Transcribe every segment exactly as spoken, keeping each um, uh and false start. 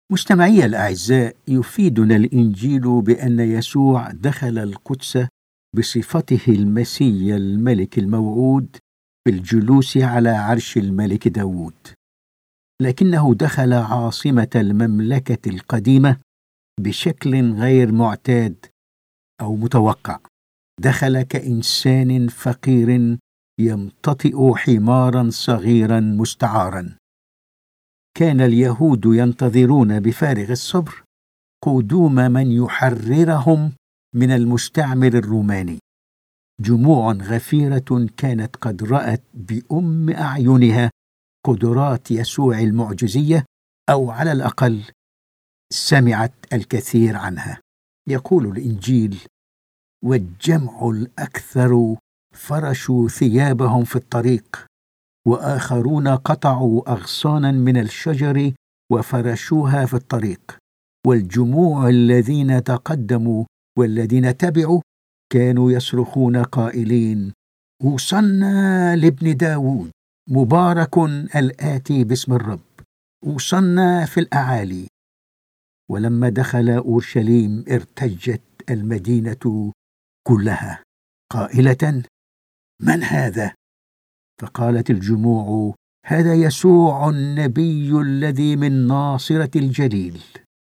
مستمعي الأعزاء، يفيدنا الإنجيل بأن يسوع دخل القدس بصفته المسيا الملك الموعود بالجلوس على عرش الملك داود، لكنه دخل عاصمة المملكة القديمة بشكل غير معتاد أو متوقع. دخل كإنسان فقير يمتطئ حمارا صغيرا مستعارا. كان اليهود ينتظرون بفارغ الصبر قدوم من يحررهم من المستعمر الروماني. جموع غفيرة كانت قد رأت بأم أعينها قدرات يسوع المعجزية، أو على الأقل سمعت الكثير عنها. يقول الإنجيل: والجمع الأكثر فرشوا ثيابهم في الطريق، وآخرون قطعوا أغصانا من الشجر وفرشوها في الطريق. والجموع الذين تقدموا والذين تبعوا كانوا يصرخون قائلين: أوصلنا لابن داود، مبارك الآتي باسم الرب، أوصلنا في الأعالي. ولما دخل أورشليم ارتجت المدينة كلها قائلة: من هذا؟ فقالت الجموع: هذا يسوع النبي الذي من ناصرة الجليل.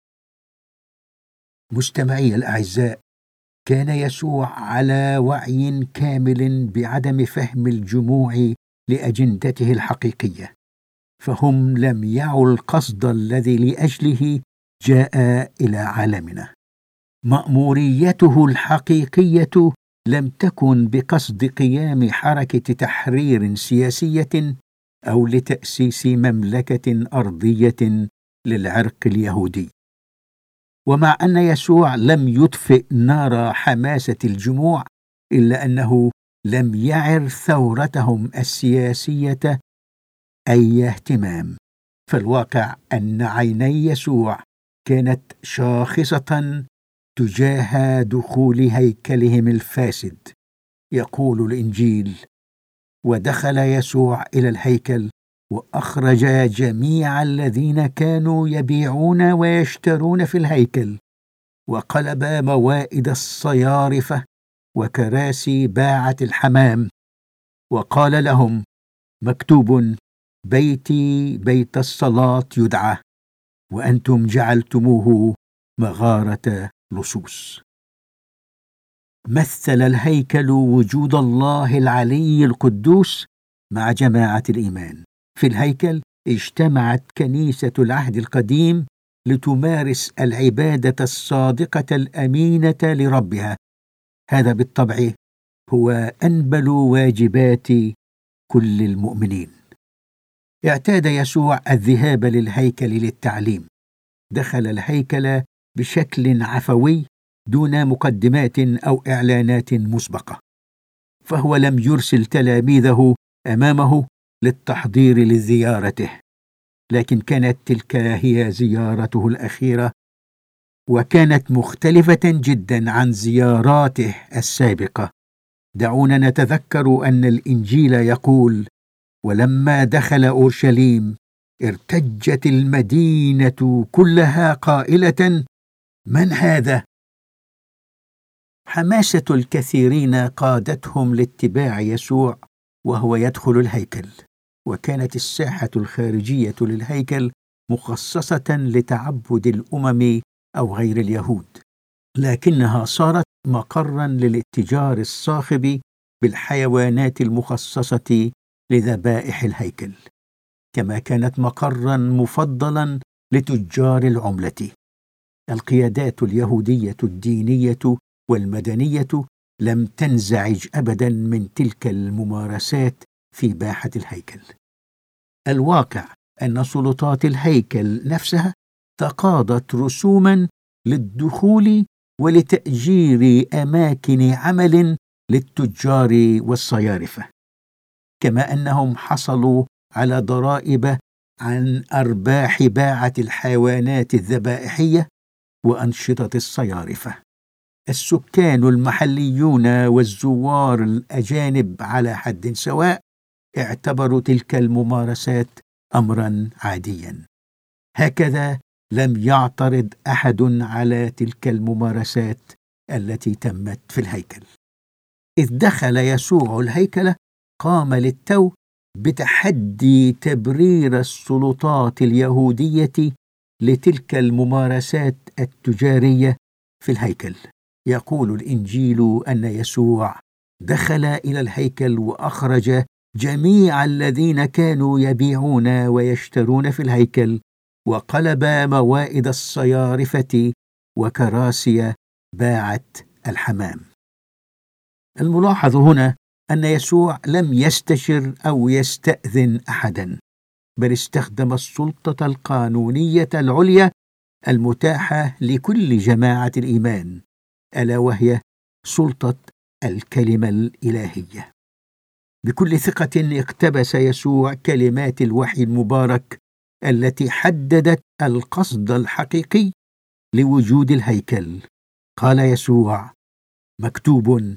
مستمعي الأعزاء، كان يسوع على وعي كامل بعدم فهم الجموع لأجندته الحقيقية، فهم لم يعوا القصد الذي لأجله جاء إلى عالمنا. مأموريته الحقيقية لم تكن بقصد قيام حركة تحرير سياسية أو لتأسيس مملكة أرضية للعرق اليهودي. ومع أن يسوع لم يطفئ نار حماسة الجموع، إلا أنه لم يعر ثورتهم السياسية أي اهتمام. فالواقع أن عيني يسوع كانت شاخصة تجاه دخول هيكلهم الفاسد. يقول الإنجيل: ودخل يسوع إلى الهيكل وأخرج جميع الذين كانوا يبيعون ويشترون في الهيكل، وقلب موائد الصيارفة وكراسي باعة الحمام، وقال لهم: مكتوب: بيتي بيت الصلاة يدعى، وأنتم جعلتموه مغارة لصوص. مثل الهيكل وجود الله العلي القدوس مع جماعة الإيمان. في الهيكل اجتمعت كنيسة العهد القديم لتمارس العبادة الصادقة الأمينة لربها. هذا بالطبع هو أنبل واجبات كل المؤمنين. اعتاد يسوع الذهاب للهيكل للتعليم. دخل الهيكل بشكل عفوي دون مقدمات أو إعلانات مسبقة، فهو لم يرسل تلاميذه أمامه للتحضير لزيارته، لكن كانت تلك هي زيارته الأخيرة، وكانت مختلفة جدا عن زياراته السابقة. دعونا نتذكر أن الإنجيل يقول: ولما دخل أورشليم ارتجت المدينة كلها قائلة: من هذا؟ حماسة الكثيرين قادتهم لاتباع يسوع وهو يدخل الهيكل، وكانت الساحة الخارجية للهيكل مخصصة لتعبد الأمم أو غير اليهود، لكنها صارت مقرا للاتجار الصاخب بالحيوانات المخصصة لذبائح الهيكل، كما كانت مقرا مفضلا لتجار العملة. القيادات اليهودية الدينية والمدنية لم تنزعج أبدا من تلك الممارسات في باحة الهيكل. الواقع أن سلطات الهيكل نفسها تقاضت رسوما للدخول ولتأجير أماكن عمل للتجار والصيارفة، كما أنهم حصلوا على ضرائب عن أرباح باعة الحيوانات الذبائحية وأنشطة الصيارفة. السكان المحليون والزوار الأجانب على حد سواء اعتبروا تلك الممارسات أمرا عاديا. هكذا لم يعترض أحد على تلك الممارسات التي تمت في الهيكل. إذ دخل يسوع الهيكل قام للتو بتحدي تبرير السلطات اليهودية لتلك الممارسات التجارية في الهيكل. يقول الإنجيل أن يسوع دخل إلى الهيكل وأخرج جميع الذين كانوا يبيعون ويشترون في الهيكل، وقلب موائد الصيارفة وكراسي باعة الحمام. الملاحظ هنا أن يسوع لم يستشر أو يستأذن أحدا، بل استخدم السلطة القانونية العليا المتاحة لكل جماعة الإيمان، ألا وهي سلطة الكلمة الإلهية. بكل ثقة اقتبس يسوع كلمات الوحي المبارك التي حددت القصد الحقيقي لوجود الهيكل. قال يسوع: مكتوب: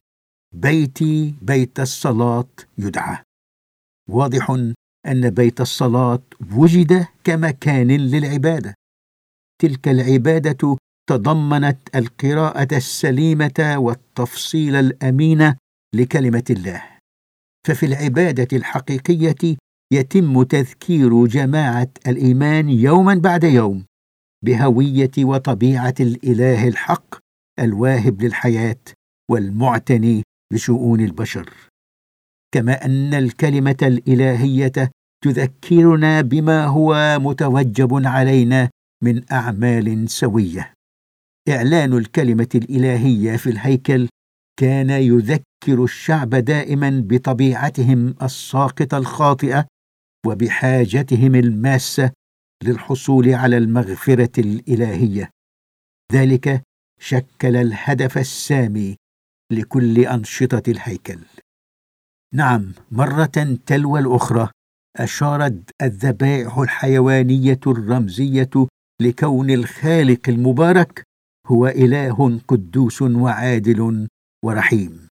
بيتي بيت الصلاة يدعى. واضح أن بيت الصلاة وجد كمكان للعبادة. تلك العبادة تضمنت القراءة السليمة والتفصيل الأمين لكلمة الله. ففي العبادة الحقيقية يتم تذكير جماعة الإيمان يوما بعد يوم بهوية وطبيعة الإله الحق الواهب للحياة والمعتني بشؤون البشر، كما أن الكلمة الإلهية تذكرنا بما هو متوجب علينا من أعمال سوية. إعلان الكلمة الإلهية في الهيكل كان يذكر الشعب دائما بطبيعتهم الساقطة الخاطئة وبحاجتهم الماسة للحصول على المغفرة الإلهية. ذلك شكل الهدف السامي لكل أنشطة الهيكل. نعم، مرة تلو الأخرى أشارت الذبائح الحيوانية الرمزية لكون الخالق المبارك هو إله قدوس وعادل ورحيم.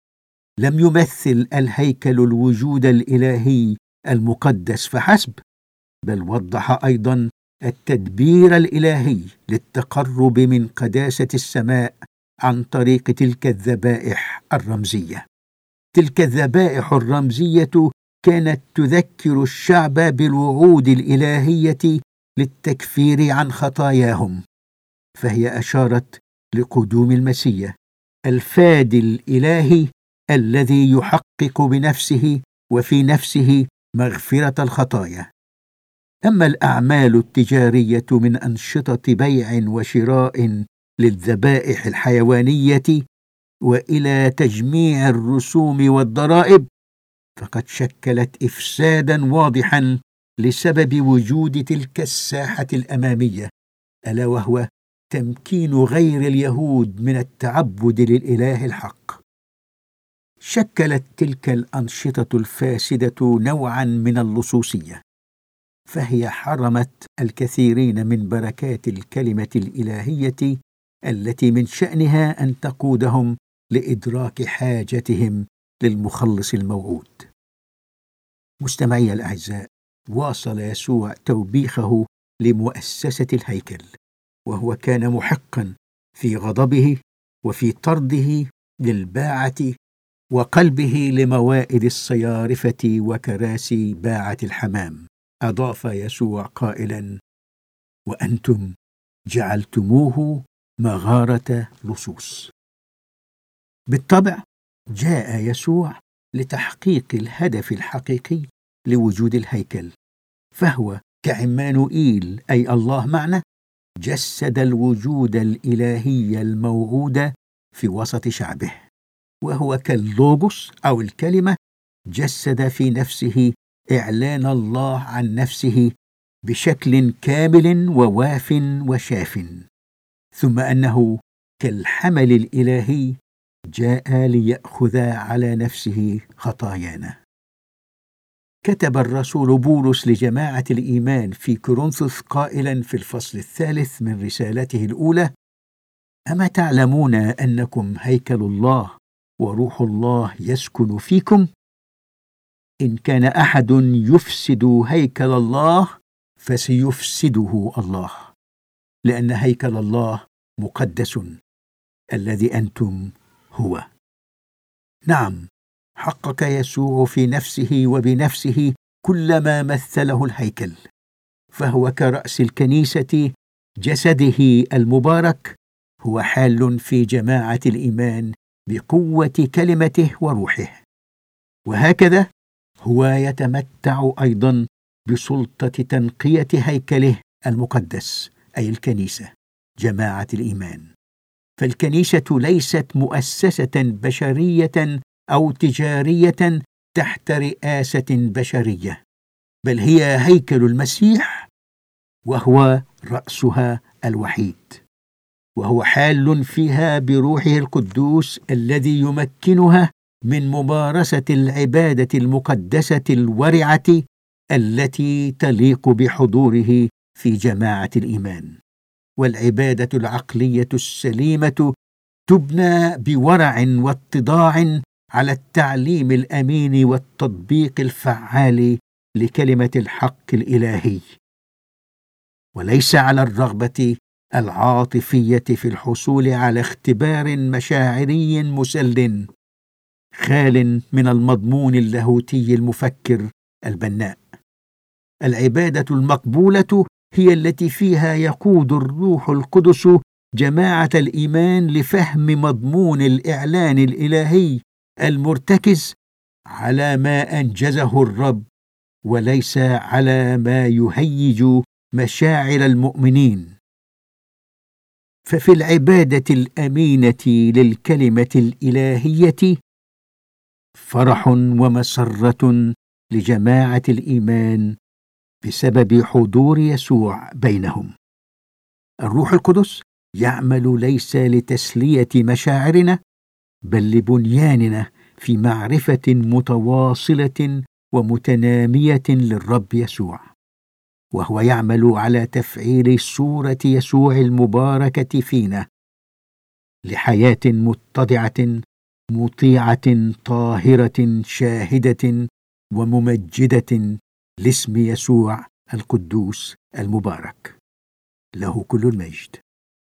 لم يمثل الهيكل الوجود الإلهي المقدس فحسب، بل وضح أيضا التدبير الإلهي للتقرب من قداسة السماء عن طريق تلك الذبائح الرمزية. تلك الذبائح الرمزية كانت تذكر الشعب بالوعود الإلهية للتكفير عن خطاياهم، فهي أشارت لقدوم المسيح الفادي الإلهي الذي يحقق بنفسه وفي نفسه مغفرة الخطايا. أما الأعمال التجارية من أنشطة بيع وشراء للذبائح الحيوانية وإلى تجميع الرسوم والضرائب، فقد شكلت إفسادا واضحا لسبب وجود تلك الساحة الأمامية، ألا وهو تمكين غير اليهود من التعبد للإله الحق. شكلت تلك الأنشطة الفاسدة نوعا من اللصوصية، فهي حرمت الكثيرين من بركات الكلمة الإلهية التي من شأنها أن تقودهم لإدراك حاجتهم للمخلص الموعود. مستمعي الأعزاء، واصل يسوع توبيخه لمؤسسة الهيكل، وهو كان محقا في غضبه وفي طرده للباعة وقلبه لموائد الصيارفة وكراسي باعة الحمام. أضاف يسوع قائلا: وأنتم جعلتموه مغارة لصوص. بالطبع جاء يسوع لتحقيق الهدف الحقيقي لوجود الهيكل، فهو كعمانوئيل أي الله معنا، جسد الوجود الإلهي الموعود في وسط شعبه، وهو كاللوغوس أو الكلمة جسد في نفسه إعلان الله عن نفسه بشكل كامل وواف وشاف، ثم أنه كالحمل الإلهي جاء ليأخذ على نفسه خطايانا. كتب الرسول بولس لجماعة الإيمان في كورنثوس قائلا في الفصل الثالث من رسالته الأولى: أما تعلمون أنكم هيكل الله وروح الله يسكن فيكم؟ إن كان أحد يفسد هيكل الله فسيفسده الله. لأن هيكل الله مقدس الذي أنتم هو. نعم، حقق يسوع في نفسه وبنفسه كل ما مثله الهيكل، فهو كرأس الكنيسة جسده المبارك، هو حال في جماعة الإيمان بقوة كلمته وروحه، وهكذا هو يتمتع أيضا بسلطة تنقية هيكله المقدس، أي الكنيسة جماعة الإيمان. فالكنيسة ليست مؤسسة بشرية أو تجارية تحت رئاسة بشرية، بل هي هيكل المسيح، وهو رأسها الوحيد، وهو حال فيها بروحه القدوس الذي يمكنها من ممارسة العبادة المقدسة الورعة التي تليق بحضوره في جماعة الإيمان. والعبادة العقلية السليمة تبنى بورع واتضاع على التعليم الأمين والتطبيق الفعال لكلمة الحق الإلهي، وليس على الرغبة العاطفية في الحصول على اختبار مشاعري مسل خال من المضمون اللاهوتي المفكر البناء. العبادة المقبولة هي التي فيها يقود الروح القدس جماعة الإيمان لفهم مضمون الإعلان الإلهي المرتكز على ما أنجزه الرب، وليس على ما يهيج مشاعر المؤمنين. ففي العبادة الأمينة للكلمة الإلهية فرح ومسرة لجماعة الإيمان بسبب حضور يسوع بينهم. الروح القدس يعمل ليس لتسلية مشاعرنا، بل لبنياننا في معرفة متواصلة ومتنامية للرب يسوع، وهو يعمل على تفعيل صورة يسوع المباركة فينا لحياة متضعة مطيعة طاهرة شاهدة وممجدة لاسم يسوع القدوس المبارك، له كل المجد.